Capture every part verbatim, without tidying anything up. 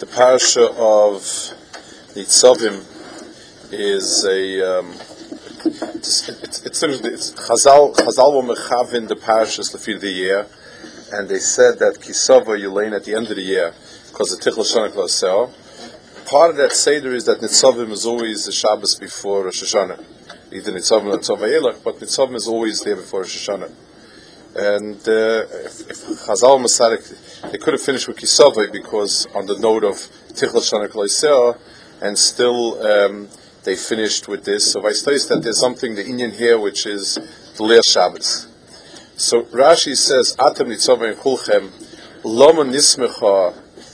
parasha of Nitzavim is a um, it's it's it's, it's Chazal Chazal were mechavin the parashas lefi the year, and they said that Kisava you learn at the end of the year because the Tichel Shana Klasel. Part of that seder is that Nitzavim is always the Shabbos before Rosh Hashanah, either Nitzavim or Nitzavim Elach, but Nitzavim is always there before Rosh Hashanah. And uh, if, if Chazal Masarik, they could have finished with Kisavai because on the note of Tichel Shana Klaiseh, and still um, they finished with this. So I say that there's something, the Inyan here, which is the Leah Shabbos. So Rashi says, Atam Nitzavim Kulchem, Loma Nismecha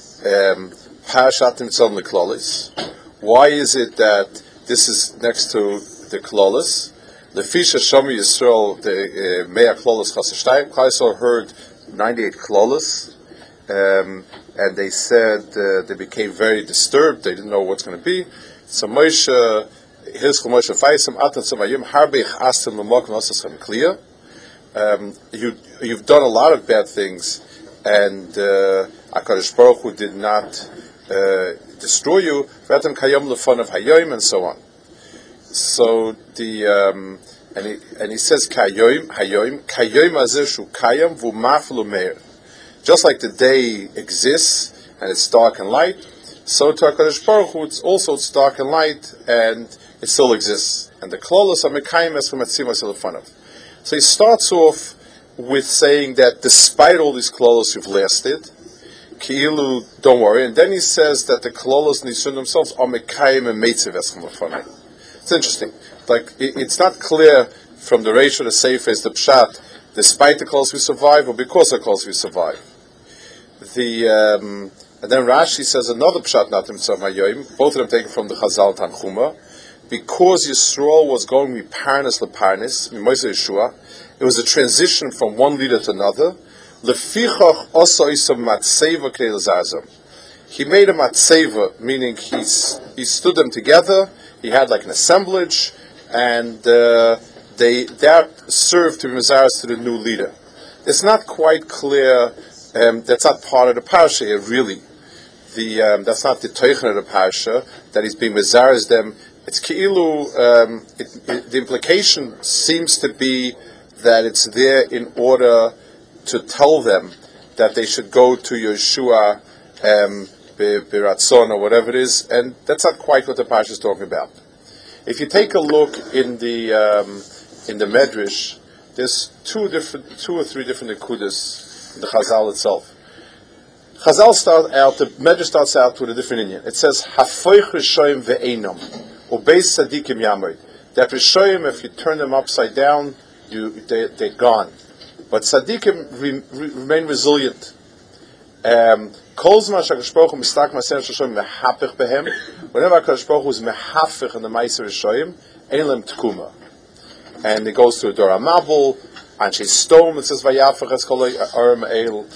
Parashat Nitzavim Leklalis. Why is it that this is next to the Klalis? The Fisha Shami Yisrael, the Mea Klolos Chasashtayim, Klaisor heard ninety-eight Klolos, um, and they said uh, they became very disturbed. They didn't know what's going to be. So Moshe, Hizkel Moshe Faisim, Atan Samayim, Harbech Astim Lamok Nosaschem Kliya. You you've done a lot of bad things, and uh, Hakadosh Baruch Hu did not uh, destroy you. Vatam Kayom Lefon of Hayoim, and so on. So the um, and he and he says kayoim hayoim kayoim azeshu kayam v'maflu meir. Just like the day exists and it's dark and light, so to HaKadosh Baruch Hu it's also it's dark and light and it still exists. And the klolos are mekayim es v'matzim aselafanov. So he starts off with saying that despite all these klolos you've lasted, ki'ilu, don't worry. And then he says that the klolos nisun themselves are mekayim and meitziv es v'mafanov. It's interesting. Like it, it's not clear from the ratio to Sefer is the pshat, despite the calls we survive or because of the calls we survive. The um, and then Rashi says another pshat not himself Mayoim. Both of them taken from the Chazal Tanchuma, because Yisrael was going to be parnas leparnis, Mimosa Yeshua. It was a transition from one leader to another. Lefichach also isam matzeva keilazazam. He made a matzeva, meaning he's he stood them together. He had like an assemblage, and uh, they that served to be mazaras to the new leader. It's not quite clear. Um, that's not part of the parasha here, really. The um, that's not the teichen of the parasha that he's being mazaras them. It's keilu. Um, it, it, the implication seems to be that it's there in order to tell them that they should go to Yeshua. Um, Biratzon or whatever it is, and that's not quite what the Parsha is talking about. If you take a look in the um, in the Medrash, there's two different, two or three different nekudas in the Chazal itself. Chazal starts out, the Medrash starts out with a different Indian. It says Hafoich Rishoyim ve'enom ubeis Sadikim Yamoid. That Rishoyim, if you turn them upside down, you they, they're gone. But Sadikim re, re, remain resilient. Um, Whenever HaKadosh Baruch Hu is mehafich in the Meiser Rishoyim, Eilem Tkuma. And it goes to a Dora Mabul, Anshe Stone, it says Vayafach es kol Aram Eil,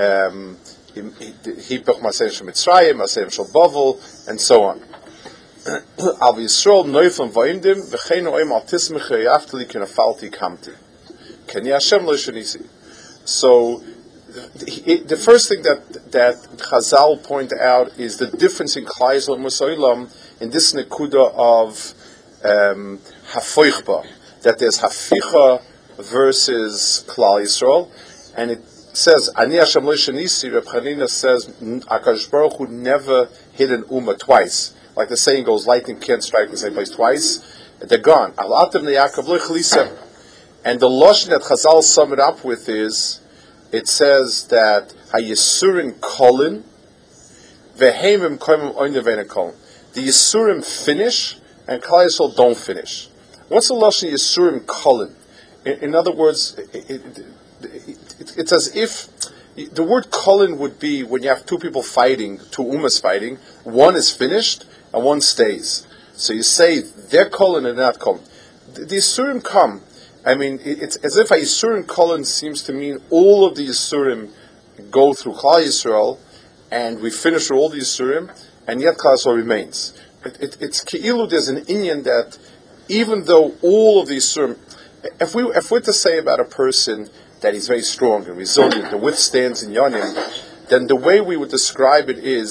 Hipach Maser Shel Mitzrayim, Maser Shel Bavel, and so on. Al Yisrael Neufam Vayimdim, V'chein Oim Al Tismich Yaftali Kenafalti Kamti. Keni Hashem Lo Shenisi. So, The, the first thing that that Chazal point out is the difference in Klal Yisrael and Musoilam in this nekuda of um, Hafoichba, that there's Haficha versus Klal Yisrael, and it says Ani Hashem Lo Shenisi. Reb Chanina says HaKadosh Baruch Hu never hit an ummah twice. Like the saying goes, lightning can't strike the same place twice. They're gone. Al Atem Yaakov Lo Chlisem. And the lashon that Chazal sum it up with is, it says that Hayisurim kolin veheimim koimim oinevena kolin. The Yisurim finish and Klal Yisrael don't finish. What's the lashon Yisurim kolin? In, in other words, it, it, it, it, it's as if the word kolin would be when you have two people fighting, two ummas fighting. One is finished and one stays. So you say they're kolin and they're not kolin. The, the Yisurim come. I mean, it's as if a Yisurim Kolin seems to mean all of the Yisurim go through Klal Yisrael, and we finish all the Yisurim, and yet Klal Yisrael remains. It, it, it's Ki'ilu, there's an Inyan that even though all of the Yisurim, if we if we're to say about a person that he's very strong and resilient and withstands in Yanim, then the way we would describe it is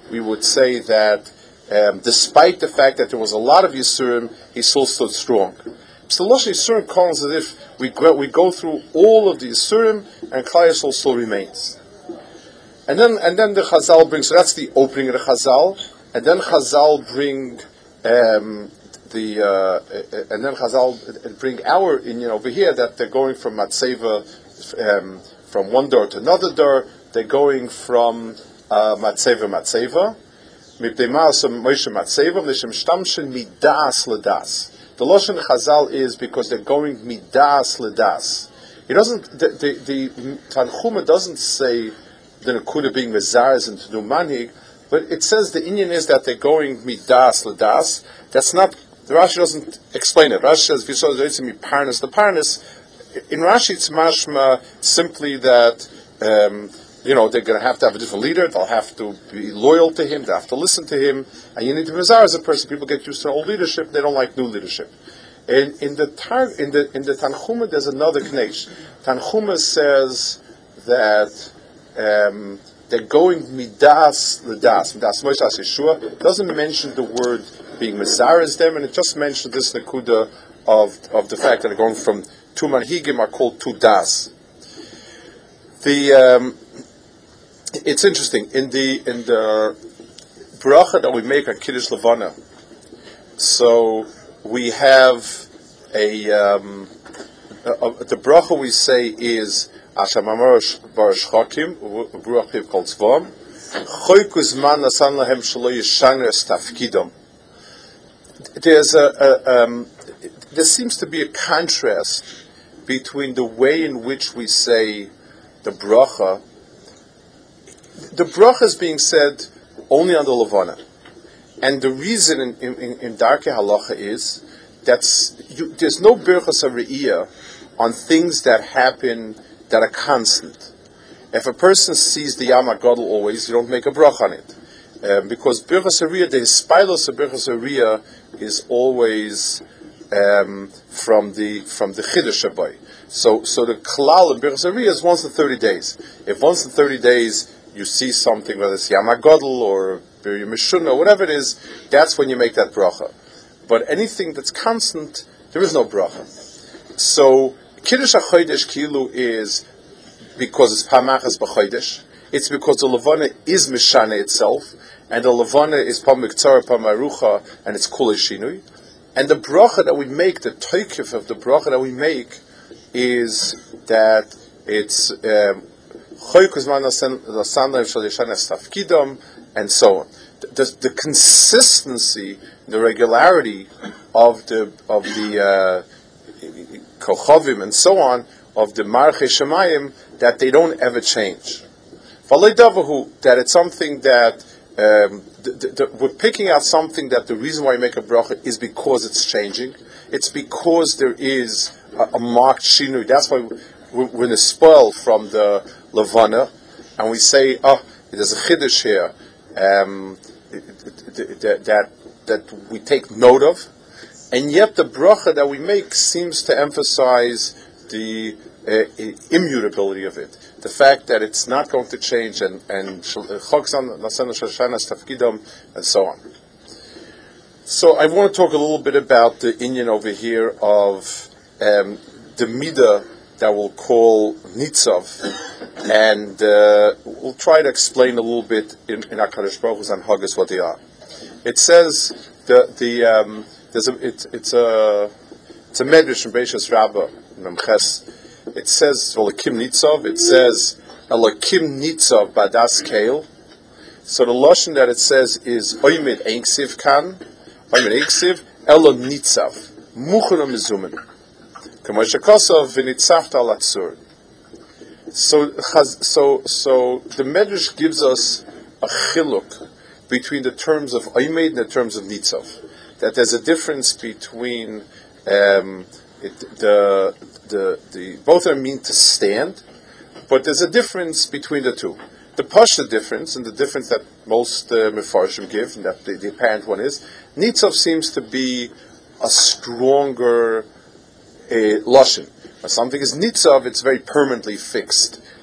we would say that um, despite the fact that there was a lot of Yisurim, he still stood strong. So Lashon Yisurim calls as if we go, we go through all of the Yisurim and Klal Yisrael still remains. And then and then the Chazal brings, so that's the opening of the Chazal, and then Chazal bring um, the uh, and then Chazal bring our Inyan over here that they're going from Matseva, um, from one door to another door. They're going from uh, Matseva Matseva. Moshe Matseva Nishem Shtamshin Midas Ledas. The Lashon Chazal is because they're going Midas Ledas. It doesn't. The the, the Tanchuma doesn't say the Nakuda being Mezarez and to do Manhig, but it says the Inyan is that they're going Midas Ledas. That's not. The Rashi doesn't explain it. Rashi says V'yisod Zotzim Parnas. The Parnas in Rashi it's mashma simply that um, you know they're going to have to have a different leader. They'll have to be loyal to him. They have to listen to him. And you need to be Mezarez as a person. People get used to old leadership. They don't like new leadership. And in the tar, in the in the Tanchuma there's another knesh. Tanchuma says that. Um, they're going midas ledas, midas Moshe as Yeshua. It doesn't mention the word being Mezares them, and it just mentions this nakuda of of the fact that they're going from two manhigim are called two das. The um, it's interesting in the in the bracha that we make on Kiddush Levana. So we have a, um, a, a the bracha we say is. There's a, a um, there seems to be a contrast between the way in which we say the bracha. The bracha is being said only on the Levana, and the reason in in, in Darkei Halacha is that there's no birchas hariyah on things that happen that are constant. If a person sees the Yom HaGadol always, you don't make a bracha on it. Um, because Birchas Hariyah, the Hispailos of Birchas Hariyah is always um, from the from the Chiddush Habay. So so the Klal of Birchas Hariyah is once in thirty days. If once in thirty days you see something, whether it's Yom HaGadol or Bir Mishun or whatever it is, that's when you make that bracha. But anything that's constant, there is no bracha. So Kiddush HaChodesh Kilu is because it's Pamachas B'Chodesh. It's because the Levana is Mishane itself, and the Levana is Pamiktzara Pamarucha, and it's Kula Shinui. And the bracha that we make, the toikif of the bracha that we make, is that it's Choykuzman Lasandaim Shalishana Stafkidom, and so on. The, the consistency, the regularity of the of the uh, Kochavim and so on, of the Marchei Shemayim, that they don't ever change. That it's something that um, the, the, the, we're picking out something that the reason why you make a bracha is because it's changing. It's because there is a, a marked shinui. That's why we're, we're in a spoil from the Levana, and we say, oh, there's a chiddush here um, that, that that we take note of. And yet the bracha that we make seems to emphasize the uh, immutability of it, the fact that it's not going to change, and and and so on. So I want to talk a little bit about the Inyan over here of um, the midah that we'll call nitzav, and uh, we'll try to explain a little bit in, in HaKadosh Baruch Hu's Hanhagas what they are. It says the the um, There's a, it, it's a it's a medrash from Beishas Rabbah Memches. It says Elokim Nitzav. It says Elokim Nitzav Badas Keil. So the lashon that it says is Oymid Einksiv Kan, Oymid Einksiv Elo Nitzav Muchon Mizumen Kamosh Kosov V'Nitzavta Latzur. So so so the medrash gives us a chiluk between the terms of Oymid and the terms of Nitzav. That there's a difference between um, it, the, the the both of them mean to stand, but there's a difference between the two. The Pasha difference, and the difference that most uh, Mefarshim give, and that the, the apparent one is, Nitzav seems to be a stronger uh, lashon. When something is Nitzav, it's very permanently fixed.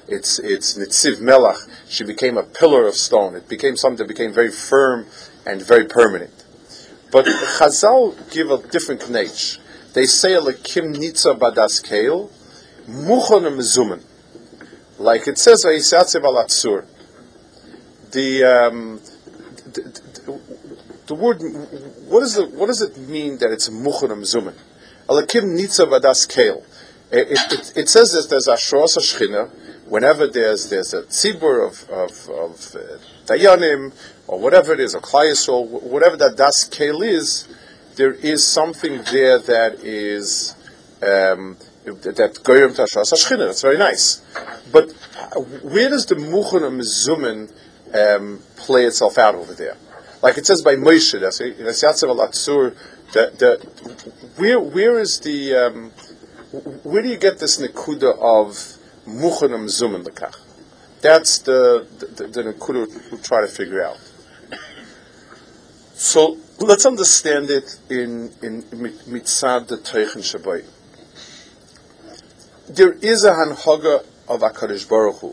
It's it's Nitziv Melach. She became a pillar of stone. It became something that became very firm and very permanent. But Chazal give a different knech. They say Elokim Nitza Badas Keil, Muchon Mezumen. Like it says Vayisatzev al Atzur. The, um, the, the the word, what is the what does it mean that it's Muchon Mezumen? Elokim Nitza Badas Keil. It, it, it says that there's Ashros Shechina. Whenever there's there's a tzibur of of, of uh, dayanim or whatever it is, or Klal Yisrael, whatever that das keil is, there is something there that is um, that goyim tashas hashchina. That's very nice. But where does the muchon and mezumen um, play itself out over there? Like it says by Moshe, that's Yatzav al Atzur. The where where is the um, where do you get this nekuda of Muchen and Mezumen lekach? That's the the, the nekuda we try to figure out. So let's understand it in in mitzad the Teichen Shabai. There is a hanhaga of Hakadosh Baruch Hu.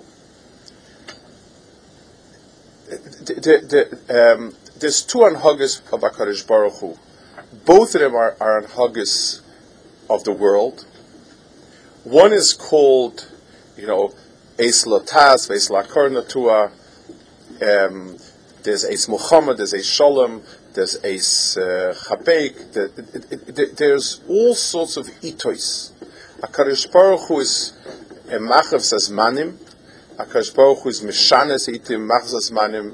The, the, um, there's two hanhagas of Hakadosh Baruch Hu. Both of them are, are hanhagas of the world. One is called, you know, Eis Lotas, Eis Lakar Natua. Um, there's Eis Muhammad, there's Eis Shalom, there's Eis Chabeik. The, there's all sorts of itois. HaKadosh Baruch Hu is a machav zazmanim. HaKadosh Baruch Hu is mishanes itim machav zazmanim.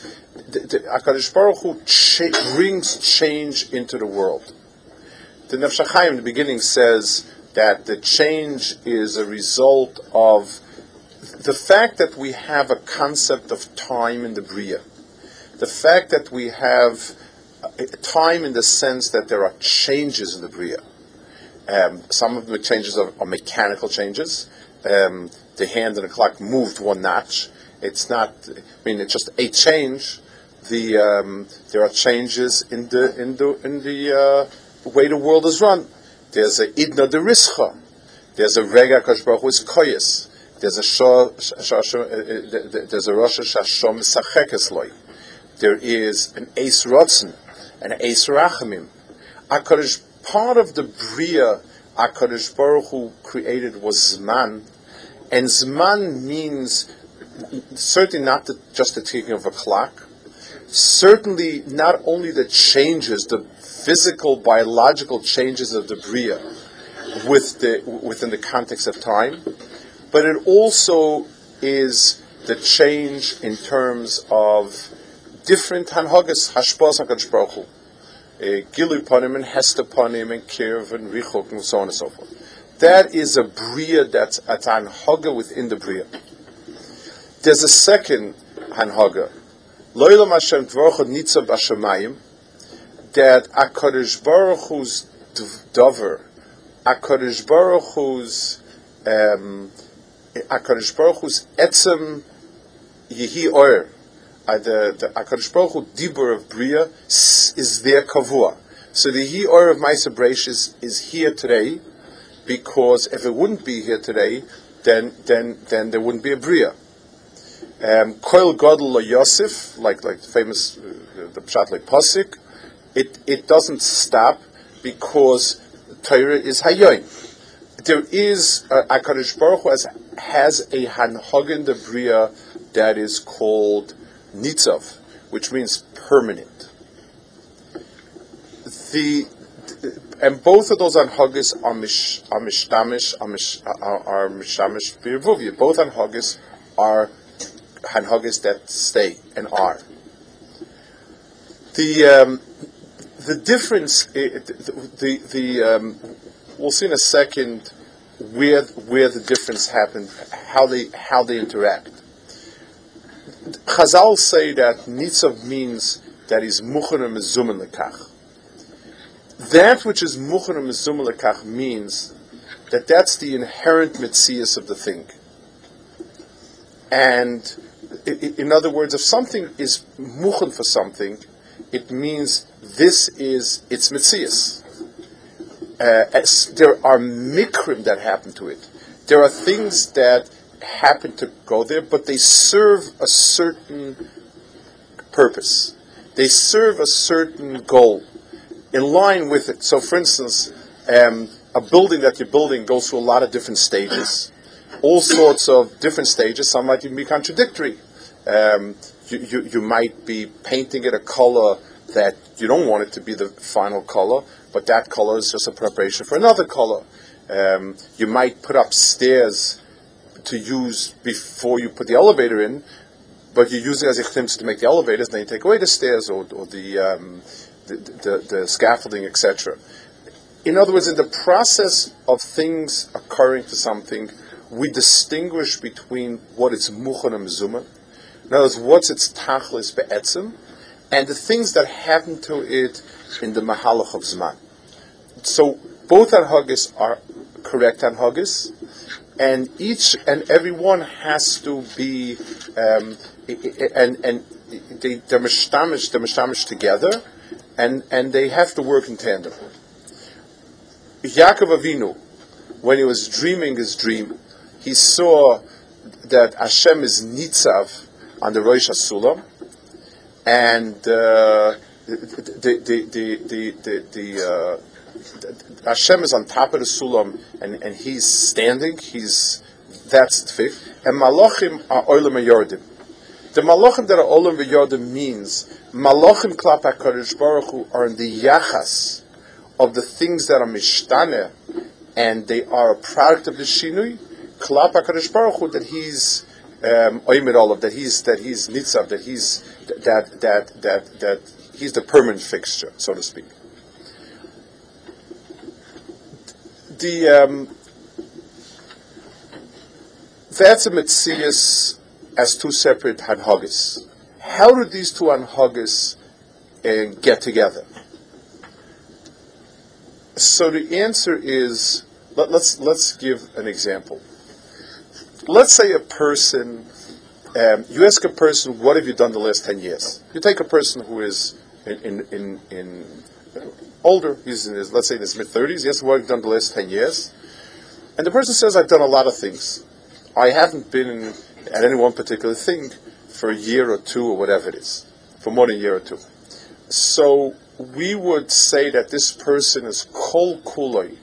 HaKadosh Baruch Hu cha- brings change into the world. The Nefesh HaChaim in the beginning says that the change is a result of the fact that we have a concept of time in the Bria. The fact that we have time in the sense that there are changes in the Bria. Um, some of the changes are, are mechanical changes. Um, the hand and the clock moved one notch. It's not, I mean, it's just a change. The um, there are changes in the in the in the uh, way the world is run. There's a idna de rischa. There's a rega Hakadosh Baruch Hu is koyes. There's a shah, there's a rosh hashom misachekes loy. There is an eis rotzen, an eis rachamim. Hakadosh, part of the bria Hakadosh Baruch Hu created was zman, and zman means certainly not the, just the ticking of a clock. Certainly not only the changes, the physical, biological changes of the bria with the, within the context of time, but it also is the change in terms of different hanhagas, hashpos HaKadosh Baruch Hu, Gilu Panim and Hester Panim and Kirv and Richok and so on and so forth. That is a bria that's a hanhaga within the bria. There's a second hanhaga, Lo'ilam Hashem Dvorcha Nitzav B'Shamayim, that HaKadosh Baruch Hu's dover, HaKadosh Baruch Hu's um, HaKadosh Baruch Hu's etzem yehi oyer, the the HaKadosh Baruch Hu dibur of bria is there kavua. So the yehi oyer of Ma'aser Bereishis is here today, because if it wouldn't be here today, then then then there wouldn't be a bria. Um, Koil Gadol Lo Yosef, like like the famous uh, the pshat like Pasik, it it doesn't stop because Torah is hayoim. There is uh, HaKadosh Baruch Hu has, has a hanhagen de bria that is called nitzav, which means permanent. The, the and both of those hanhages are mish are mishtamish are mish are mishtamish birvuvia. Both hanhages are hanhages that stay and are. The um, the difference, the the, the um, we'll see in a second where where the difference happened, how they how they interact. Chazal say that nitzav means that is muchen and mezumen lekach. That which is muchen and mezumen lekach means that that's the inherent mitzias of the thing. And in other words, if something is muchen for something, it means this is its mitzias. Uh, as there are mikrim that happen to it. There are things that happen to go there, but they serve a certain purpose. They serve a certain goal in line with it. So, for instance, um, a building that you're building goes through a lot of different stages, all sorts of different stages. Some might even be contradictory. Um, you, you, you might be painting it a color that you don't want it to be the final color, but that color is just a preparation for another color. Um, you might put up stairs to use before you put the elevator in, but you use it as ichtims to make the elevators, and then you take away the stairs or, or the, um, the, the the scaffolding, et cetera. In other words, in the process of things occurring to something, we distinguish between what is muchon and mezumah. In other words, what's its tachlis be'etzim, and the things that happen to it in the mahalach of zman. So both anhagis are correct anhagis, and each and every one has to be um, and and they, they're mishtamish, they're mishtamish together, and and they have to work in tandem. Yaakov Avinu, when he was dreaming his dream, he saw that Hashem is nitzav on the Rosh Hasulam, and uh, the the the the the, the uh, Hashem is on top of the Sulam, and, and he's standing. He's that's the fifth. And Malachim are Olam v'Yordim. The Malachim that are Olam v'Yordim means Malachim klap HaKadosh Baruch Hu are in the yachas of the things that are mishtane, and they are a product of the shinui. Klap HaKadosh Baruch Hu, that he's um, oimed olav, that he's that he's nitzav, that he's that that that that he's the permanent fixture, so to speak. The um, that's a metzias as two separate hanhagis. How do these two hanhagis uh, get together? So the answer is, let, let's let's give an example. Let's say a person, um, you ask a person, what have you done the last ten years? You take a person who is in in in, in older, he's in his, let's say in his mid thirties. Yes, what have you done the last ten years? And the person says, I've done a lot of things. I haven't been in, at any one particular thing for a year or two or whatever it is, for more than a year or two. So we would say that this person is kol kuloi,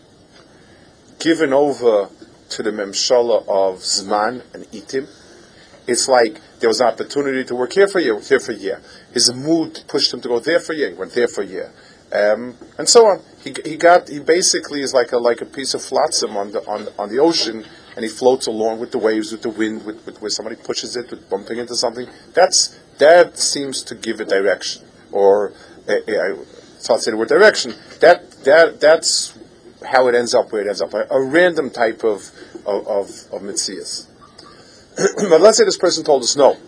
given over to the memshala of zman and itim. It's like there was an opportunity to work here for a year, here for a year. His mood pushed him to go there for a year. He went there for a year. Um, and so on. He he got he basically is like a like a piece of flotsam on the on on the ocean, and he floats along with the waves, with the wind, with, with where somebody pushes it, with bumping into something. That's that seems to give a direction, or uh, uh, so I'll say the word direction. That that that's how it ends up where it ends up. A, a random type of of of, of mitzias. But let's say this person told us, no,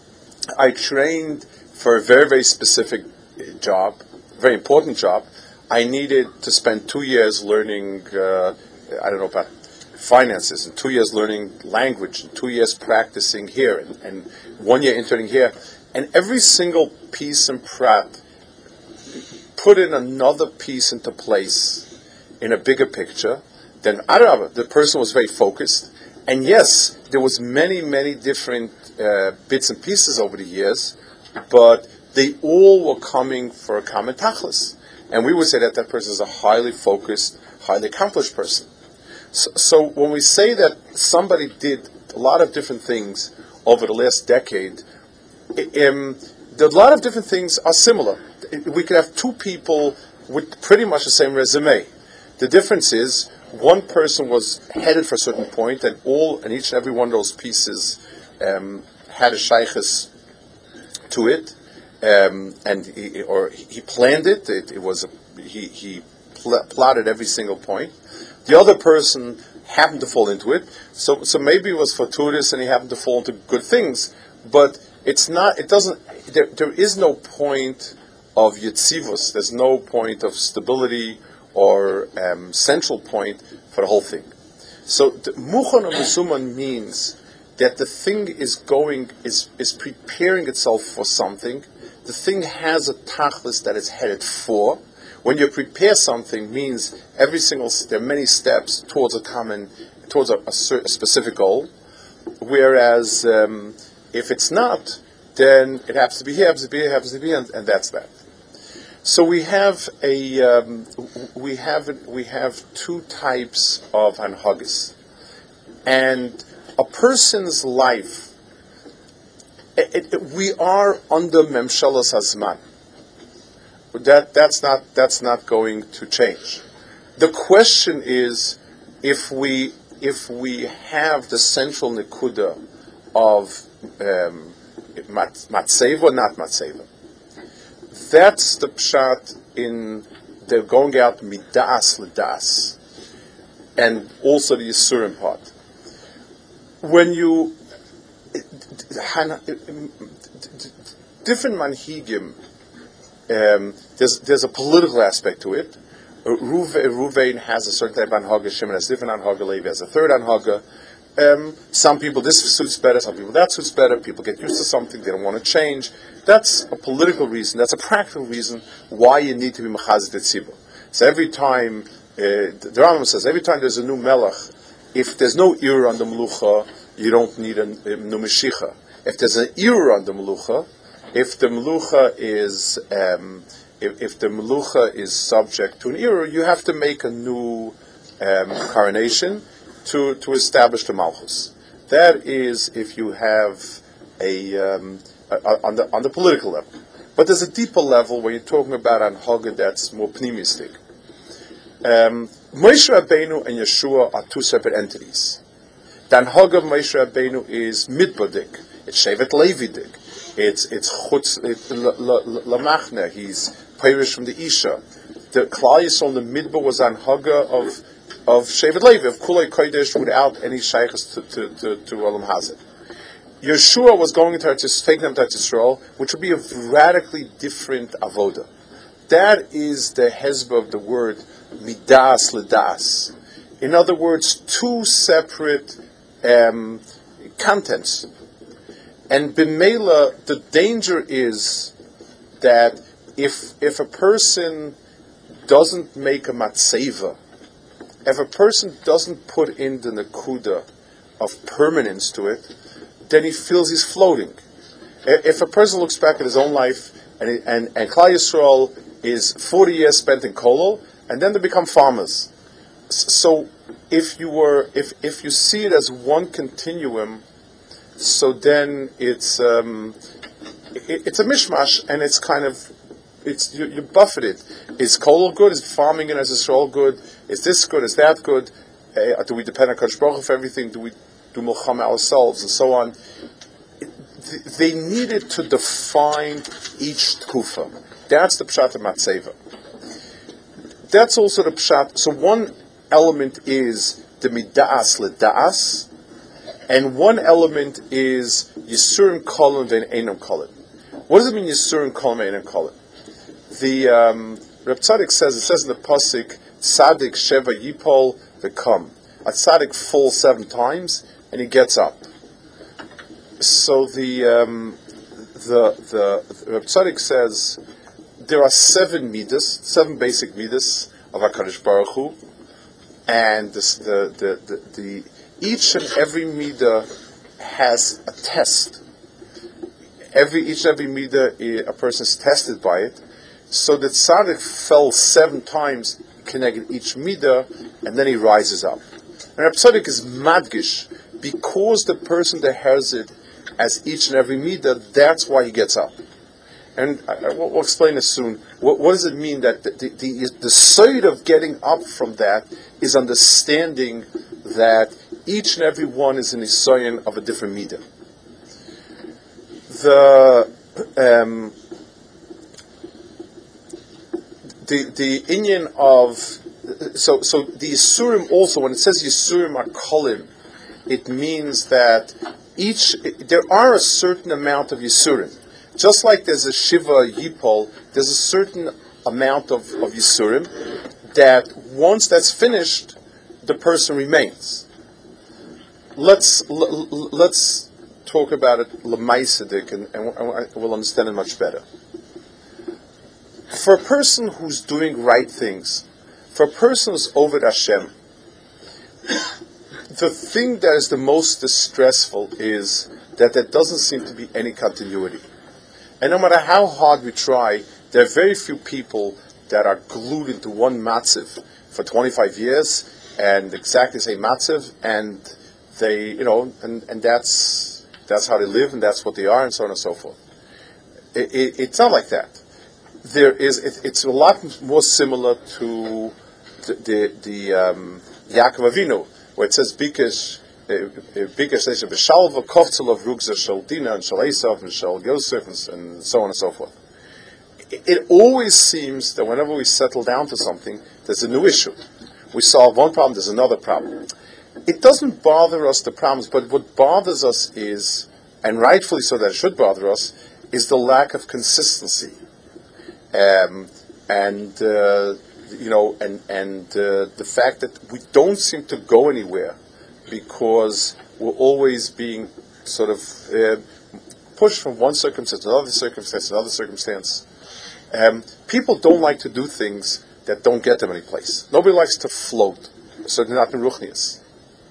I trained for a very very specific job. Very important job. I needed to spend two years learning, uh, I don't know about finances, and two years learning language, and two years practicing here, and, and one year interning here. And every single piece and prat put in another piece into place in a bigger picture. Then, I don't know, the person was very focused. And yes, there was many, many different uh, bits and pieces over the years, but they all were coming for a common tachlis. And we would say that that person is a highly focused, highly accomplished person. So, so when we say that somebody did a lot of different things over the last decade, um, a lot of different things are similar. We could have two people with pretty much the same resume. The difference is one person was headed for a certain point, and all and each and every one of those pieces um, had a shaykhis to it. Um, and he, or he planned it. It, it was a, he he pl- plotted every single point. The other person happened to fall into it. So so maybe it was fortuitous, and he happened to fall into good things. But it's not. It doesn't. There there is no point of yitzivus. There's no point of stability or um, central point for the whole thing. So muchon of mesuman means that the thing is going is is preparing itself for something. The thing has a tachlis that it's headed for. When you prepare something, means every single there are many steps towards a common, towards a, a, a specific goal. whereas um, if it's not, then it happens to be here, happens to be here, happens to be here, and, and that's that. So we have a um, we have we have two types of hanhagis, and a person's life. It, it, we are under memshalas hazman. That that's not that's not going to change. The question is if we if we have the central nekuda of um, mat, matseva or not matseva. That's the pshat in they're going out midas ledas, and also the yisurim part. When you different manhigim, um, there's there's a political aspect to it. Ruve, Ruvain has a certain type of anhaga, Shimon has a different anhaga, Levi has a third anhaga. Um, some people this suits better, some people that suits better. People get used to something, they don't want to change. That's a political reason. That's a practical reason why you need to be mechazet tzibur. So every time, uh, the Rambam says, every time there's a new melech, if there's no ir on the melucha, you don't need a, a new meshicha. If there's an ir on the melucha, if the melucha is um, if, if the melucha is subject to an ir, you have to make a new um, coronation to to establish the malchus. That is if you have a um, on the on the political level. But there's a deeper level where you're talking about anhaga that's more pneumistic. Um, Moshe Rabbeinu and Yeshua are two separate entities. The anhaga of Moshe Rabbeinu is midbodik. It's Shevet Levidik. It's it's chutz lamachne. He's pirish from the Isha. The Klal Yisrael in the midbar was anhaga of of Shevet Levi, of Kulei Kodesh, without any shaykhs to to to, to Olam Hazeh. Yeshua was going to take them to Israel, which would be a radically different avoda. That is the hezbollah of the word midas ledas. In other words, two separate um, contents. And b'meila, the danger is that if if a person doesn't make a matseva, if a person doesn't put in the nekuda of permanence to it, then he feels he's floating. If a person looks back at his own life, and and, and Klal Yisrael is forty years spent in Kolol, and then they become farmers. So if you were, if if you see it as one continuum, so then it's um, it, it's a mishmash, and it's kind of it's you, you buffeted. Is Kolol good? Is farming in as Yisrael good? Is this good? Is that good? Uh, do we depend on Kadosh Baruch Hu for everything? Do we do milchama ourselves and so on? They needed to define each tkufa. That's the pshat of matzeva. That's also the pshat. So one element is the midas ledas, and one element is yisurim kolim ve'enam kolim. What does it mean yisurim kolim ve'enam kolim? The um, Reb Tzaddik says, it says in the pasuk, Tzadik sheva yipol v'kam. A tzaddik falls seven times and he gets up. So the um, the the, the Reb Tzaddik says there are seven midas, seven basic midas of HaKadosh Baruch Hu, and this, the, the the the each and every midah has a test. Every each and every midah, a person is tested by it. So the tzaddik fell seven times, connected each midah, and then he rises up. And Reb Tzaddik is madgish, because the person that has it as each and every midah, that's why he gets up. And I, I, we'll explain this soon. What, what does it mean that the the, the, the side of getting up from that is understanding that each and every one is an isayin of a different midah. The um, the the inyan of so so the yisurim also, when it says yisurim are kolim, it means that each there are a certain amount of yisurim. Just like there's a shiva yipol, there's a certain amount of, of yisurim that once that's finished, the person remains. Let's l- l- let's talk about it l'maisadik, and, and we'll understand it much better. For a person who's doing right things, for a person who's over Hashem, the thing that is the most distressful is that there doesn't seem to be any continuity. And no matter how hard we try, there are very few people that are glued into one matziv for twenty-five years and exactly the same matziv, and they, you know, and, and that's that's how they live, and that's what they are, and so on and so forth. It, it, it's not like that. There is, it, it's a lot more similar to the the, the um, Yaakov Avinu, where it says Bikesh Bikesh Esha B'Shalva Kovtzel of Rugza Shel Dina and Shel Esav and Shel Yosef and so on and so forth. It, it always seems that whenever we settle down to something, there's a new issue. We solve one problem, there's another problem. It doesn't bother us, the problems, but what bothers us is, and rightfully so that it should bother us, is the lack of consistency. Um, and, uh, you know, and, and uh, the fact that we don't seem to go anywhere because we're always being sort of uh, pushed from one circumstance to another circumstance to another circumstance. Um, people don't like to do things that don't get them any place. Nobody likes to float, certainly not in Ruchnius.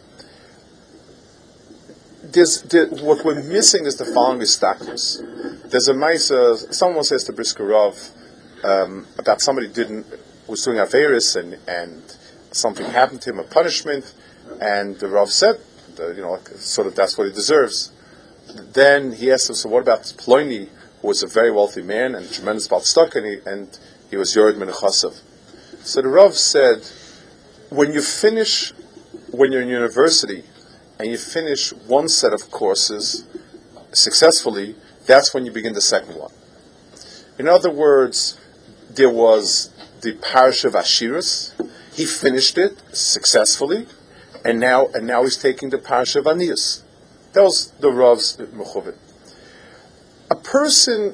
There's, there, what we're missing is the following istaknos. There's a nice, uh, someone says to Brisker Rav um, about somebody didn't was doing Averis and and something happened to him, a punishment, and the Rav said, uh, you know, sort of that's what he deserves. Then he asked him, so what about Pliny, who was a very wealthy man and tremendous about stock, and he, and he was Yored Menechasav. So the Rav said, when you finish, when you're in university, and you finish one set of courses successfully, that's when you begin the second one. In other words, there was the Parasha of Ashiras. He finished it successfully, and now and now he's taking the Parasha of Anius. That was the Rav's Mechuvin. A person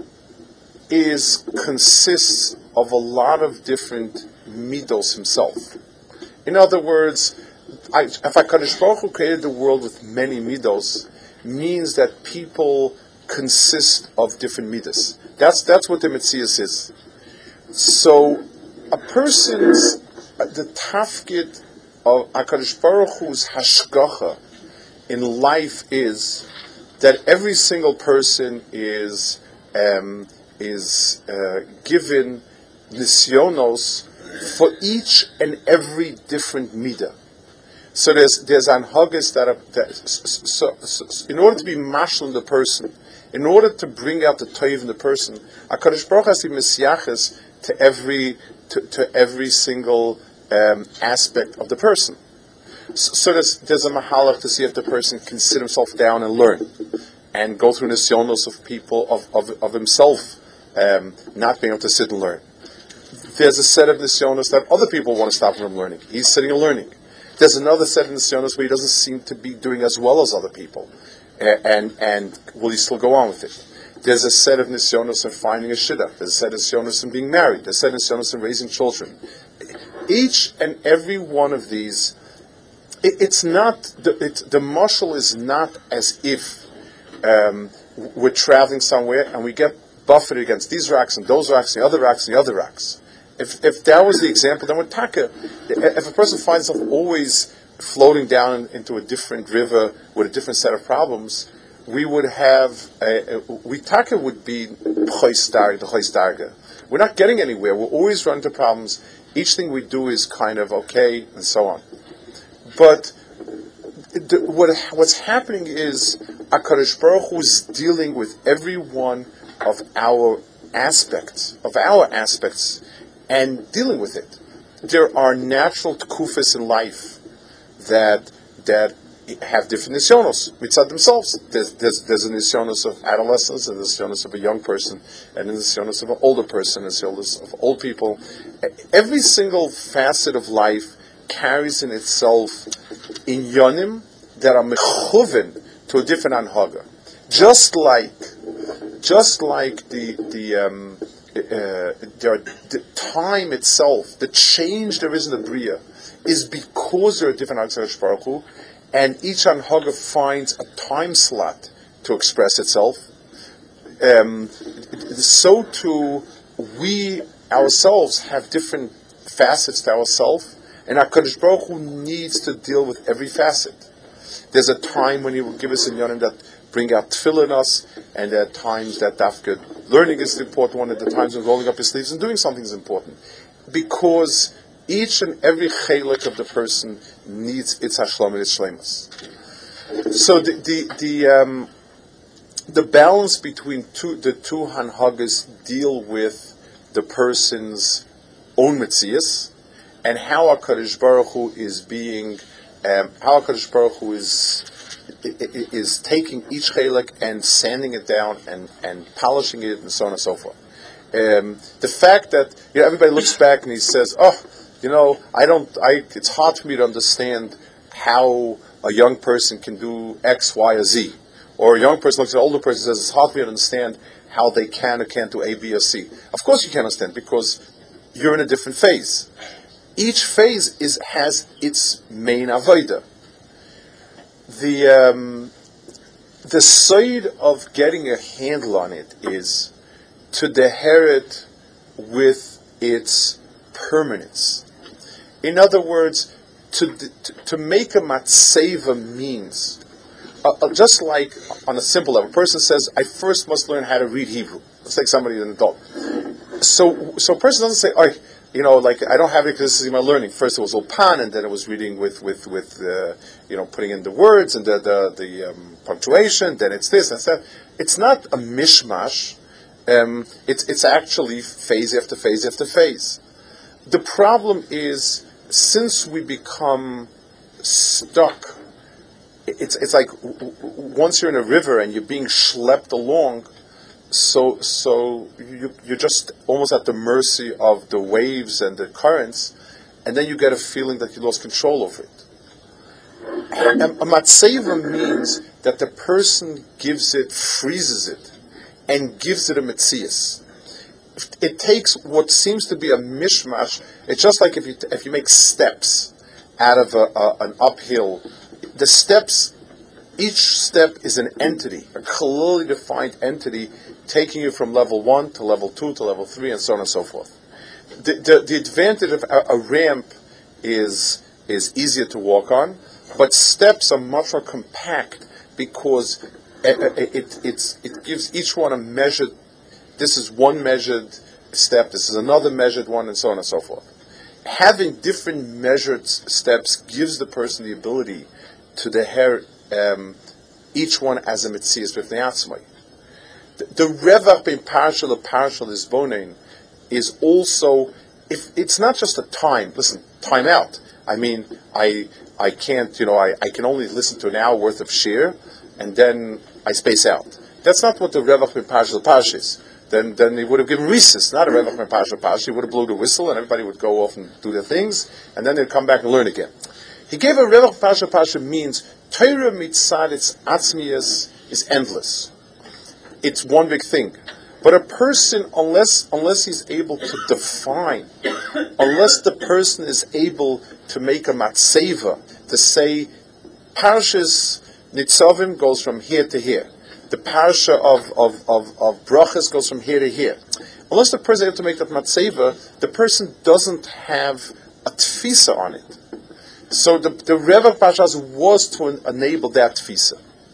is consists of a lot of different midos himself. In other words, I, if HaKadosh Baruch Hu created the world with many midos, means that people consist of different midos. That's that's what the Metzias is. So, a person's the tafkid of HaKadosh Baruch Hu's hashgacha in life is that every single person is um, is uh, given nisyonos for each and every different midah. So there's there's anhagas that are that, so, so, so in order to be mashal in the person, in order to bring out the toiv in the person, HaKadosh Baruch has to be misyaches to every to, to every single um, aspect of the person. So, so there's there's a mahalach to see if the person can sit himself down and learn, and go through nisyonos of people of of, of himself um, not being able to sit and learn. There's a set of nisyonos that other people want to stop him from learning. He's sitting and learning. There's another set of nisyonos where he doesn't seem to be doing as well as other people, and and, and will he still go on with it? There's a set of nisyonos in finding a shidduch. There's a set of nisyonos in being married. There's a set of nisyonos in raising children. Each and every one of these, it, it's not the it, the mashal is not as if um, we're traveling somewhere and we get buffeted against these racks and those racks and the other racks and the other racks. If if that was the example, then with taka, if a person finds himself always floating down into a different river with a different set of problems, we would have a, a, we taka would be the. We're not getting anywhere. We're always running into problems. Each thing we do is kind of okay, and so on. But the, what what's happening is HaKadosh Baruch Hu is dealing with every one of our aspects of our aspects. And dealing with it. There are natural tkufas in life that that have different nisyonos mitzad themselves. There's, there's, there's a nisyonos of adolescence, and a nisyonos of a young person, and a nisyonos of an older person, and a nisyonos of old people. Every single facet of life carries in itself inyonim that are mechuven to a different anhaga. Just like, just like the the. Um, Uh, there are, the time itself, the change there is in the Bria, is because there are different HaKadosh Baruch Hu, and each Anhaga finds a time slot to express itself. Um, so too, we ourselves have different facets to ourselves, And HaKadosh Baruch Hu needs to deal with every facet. There's a time when He will give us inyanim that bring out tefillah in us, and there are times that dafka learning is the important one, and the times when rolling up his sleeves and doing something is important. Because each and every chelik of the person needs its hashlam and its shlemus. So the the the, um, the balance between two, the two hanhagas deal with the person's own metzias, and how HaKadosh Baruch Hu is being, um, how HaKadosh Baruch Hu is is taking each chelik and sanding it down and, and polishing it and so on and so forth. Um, the fact that, you know, everybody looks back and he says, "Oh, you know, I don't. I. It's hard for me to understand how a young person can do X, Y, or Z." Or a young person looks at an older person and says, "It's hard for me to understand how they can or can't do A, B, or C." Of course, you can understand because you're in a different phase. Each phase is has its main avodah. The um, the side of getting a handle on it is to deher it with its permanence. In other words, to to, to make a matseva means, uh, uh, just like on a simple level, a person says, "I first must learn how to read Hebrew." Let's take somebody, an adult. So, so a person doesn't say, "Oh, you know, like I don't have it because this is my learning." First it was Ulpan, and then it was reading with with with uh, you know, putting in the words and the the, the um, punctuation. Then it's this and that. It's not a mishmash. Um, it's it's actually phase after phase after phase. The problem is, since we become stuck, it's it's like w- w- once you're in a river and you're being schlepped along. So, so you, you're just almost at the mercy of the waves and the currents, and then you get a feeling that you lost control over it. And a matseva means that the person gives it, freezes it, and gives it a metzias. It takes what seems to be a mishmash. It's just like if you if you make steps out of a, a, an uphill. The steps, each step is an entity, a clearly defined entity, taking you from level one to level two to level three, and so on and so forth. The, the, the advantage of a, a ramp is is easier to walk on, but steps are much more compact because it, it, it's, it gives each one a measured, this is one measured step, this is another measured one, and so on and so forth. Having different measured steps gives the person the ability to deher um, each one as a metzias b'fnei atzmai. The revach bein partial of partial is bonein is also, if it's not just a time. Listen, time out. I mean, I I can't, you know, I, I can only listen to an hour worth of shir, and then I space out. That's not what the revach bein partial partial is. Then then he would have given recess, not a revach bein partial partial. He would have blown the whistle, and everybody would go off and do their things, and then they'd come back and learn again. He gave a revach partial partial means Torah mitzad its atzmius is endless. It's one big thing. But a person, unless unless he's able to define, unless the person is able to make a matseva, to say, Parshas Nitzavim goes from here to here. The Parsha of, of, of, of Brachas goes from here to here. Unless the person is able to make that matseva, the person doesn't have a tfisa on it. So the, the Revach Parshas was to enable that tfisa.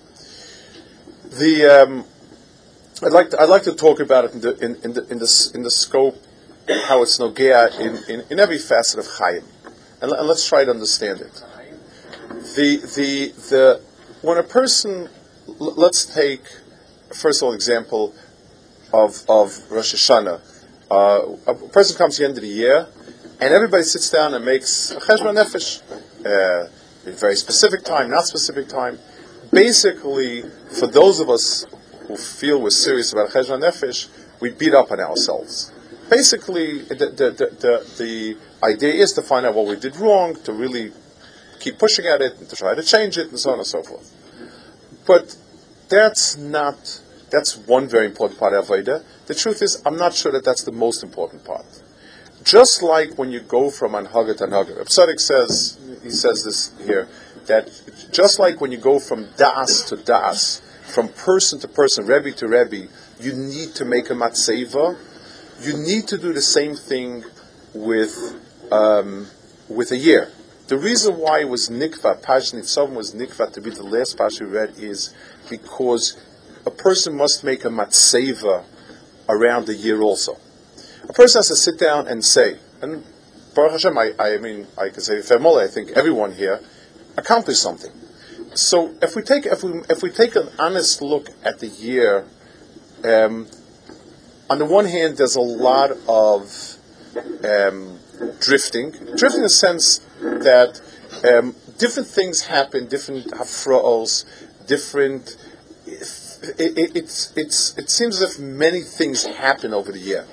The... Um, I'd like to, I'd like to talk about it in the in, in the in the in the scope how it's nogea in, in, in every facet of Chaim, and, and let's try to understand it. The the the when a person, let's take first of all example of of Rosh Hashanah. Uh, a person comes to the end of the year, and everybody sits down and makes a cheshbon nefesh, uh, a very specific time, not specific time. Basically, for those of us who feel we're serious about cheshbon nefesh, we beat up on ourselves. Basically, the, the, the, the, the idea is to find out what we did wrong, to really keep pushing at it, and to try to change it, and so on and so forth. But that's not, that's one very important part of Avodah. The truth is, I'm not sure that that's the most important part. Just like when you go from Anhaga to Anhaga, Reb Tzadok says, he says this here, that just like when you go from Das to Das, from person to person, Rebbe to Rebbe, you need to make a matseva. You need to do the same thing with um, with a year. The reason why it was Nikva, Parshat Nitzavim was Nikva to be the last Parsha we read is because a person must make a matseva around the year also. A person has to sit down and say, and Baruch Hashem, I, I mean, I can say, I think everyone here accomplished something. So if we take if we if we take an honest look at the year, um, on the one hand, there's a lot of um, drifting, drifting in the sense that um, different things happen, different hafra'os, different. It, it, it's it's it seems as if many things happen over the year.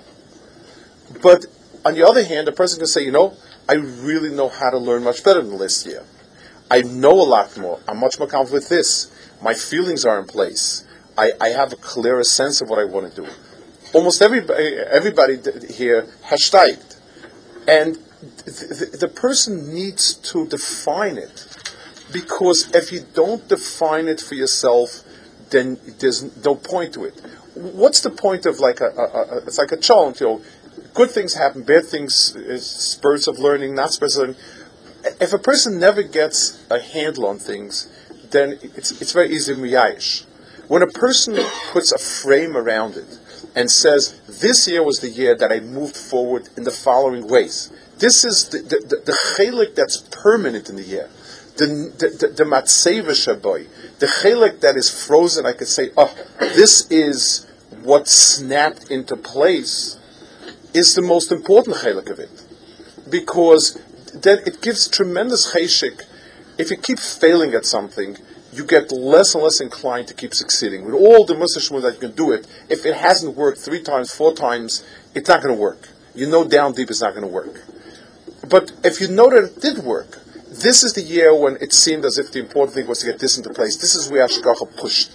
But on the other hand, a person can say, you know, I really know how to learn much better than last year. I know a lot more. I'm much more confident with this. My feelings are in place. I, I have a clearer sense of what I want to do. Almost everybody, everybody here has steigt. And the, the, the person needs to define it. Because if you don't define it for yourself, then there's no point to it. What's the point of like a, a, a it's like a challenge, you know, good things happen, bad things, is spurts of learning, not spurts of learning. If a person never gets a handle on things, then it's it's very easy to miyayish. When a person puts a frame around it and says, this year was the year that I moved forward in the following ways. This is the the, the, the chelik that's permanent in the year. The the, the, the matseva shaboy. The chelik that is frozen, I could say, oh, this is what snapped into place, is the most important chelik of it. Because then it gives tremendous cheshik. If you keep failing at something, you get less and less inclined to keep succeeding. With all the musashmu that you can do it, if it hasn't worked three times, four times, it's not going to work. You know down deep it's not going to work. But if you know that it did work, this is the year when it seemed as if the important thing was to get this into place. This is where Hashgacha pushed.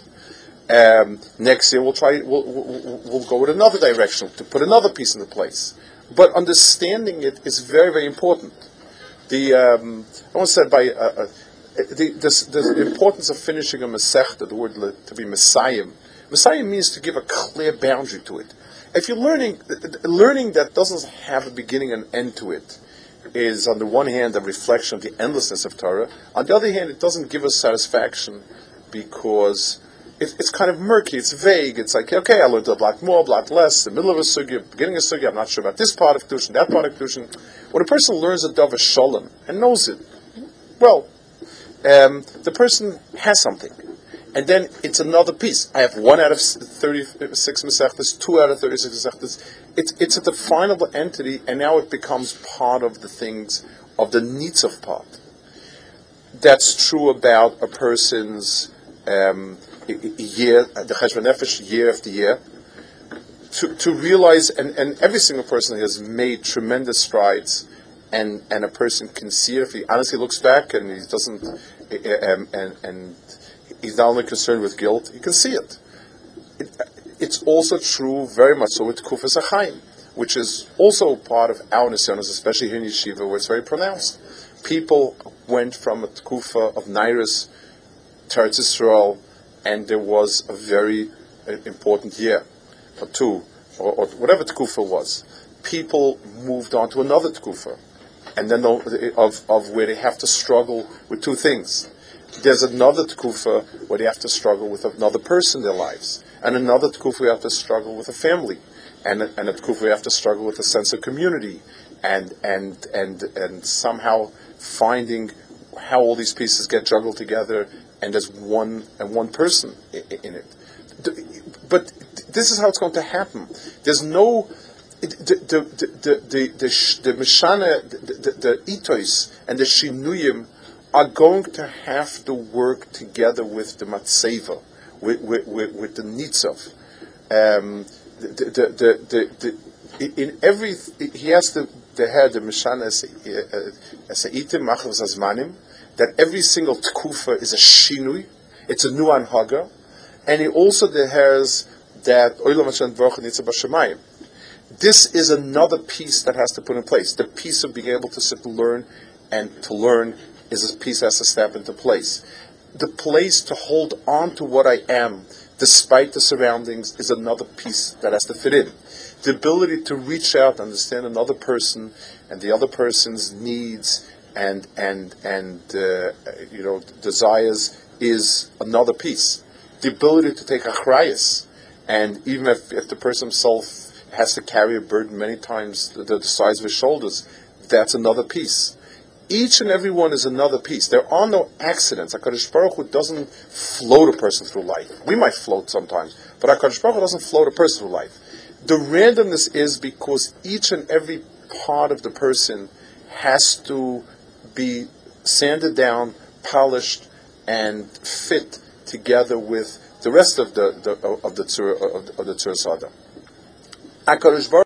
Um, next year we'll try. We'll, we'll, we'll go in another direction to put another piece into place. But understanding it is very, very important. The um, I once said by uh, uh, the, this, the importance of finishing a masechta, the word le, to be messiah. Messiah means to give a clear boundary to it. If you're learning, learning that doesn't have a beginning and end to it, is on the one hand a reflection of the endlessness of Torah. On the other hand, it doesn't give us satisfaction because it, it's kind of murky. It's vague. It's like, okay, I learned a lot more, a lot less. The middle of a sugya, beginning of a sugya, I'm not sure about this part of Kedushin, that part of Kedushin. When a person learns a davar shalom and knows it, well, um, the person has something. And then it's another piece. I have one out of thirty-six Masechtas, two out of thirty-six Masechtas. It's, it's a definable entity, and now it becomes part of the things, of the Nitzav part. That's true about a person's um, year, the Cheshbon Nefesh, year after year. To, to realize, and, and every single person has made tremendous strides, and, and a person can see it if he honestly looks back and he doesn't, um, and, and he's not only concerned with guilt, he can see it. it it's also true very much so with Kufas HaChaim, which is also part of our Nisyonos, especially here in Yeshiva, where it's very pronounced. People went from a Tkufa of Nairus to Eretz Yisrael, and there was a very uh, important year, or two, or, or whatever Tkufa was. People moved on to another Tkufa, and then the, of, of where they have to struggle with two things. There's another tkufa where they have to struggle with another person in their lives, and another tkufa where you have to struggle with a family, and a, and a tkufa where you have to struggle with a sense of community, and and and and somehow finding how all these pieces get juggled together, and there's one and one person in, in it. But this is how it's going to happen. There's no the the the the the the, the mishana, the, the, the itos and the shinuyim are going to have to work together with the matseva, with, with, with, with the nitzav. Um, the, the, the, the, the, in every, he has to, the head, the Mishana, as a itim machos azmanim, that every single tkufa is a shinui, it's a new anhaga, and he also has that oilam Hashem v'rocha nitzav b'shamayim. This is another piece that has to put in place. The piece of being able to sit and learn, and to learn is a piece that has to step into place. The place to hold on to what I am, despite the surroundings, is another piece that has to fit in. The ability to reach out, understand another person, and the other person's needs, and and and uh, you know desires is another piece. The ability to take achrayus, and even if, if the person himself has to carry a burden many times the, the size of his shoulders, that's another piece. Each and every one is another piece. There are no accidents. HaKadosh Baruch Hu doesn't float a person through life. We might float sometimes, but HaKadosh Baruch Hu doesn't float a person through life. The randomness is because each and every part of the person has to be sanded down, polished, and fit together with the rest of the, the of the tzur of the, of the tzur sada. HaKadosh Baruch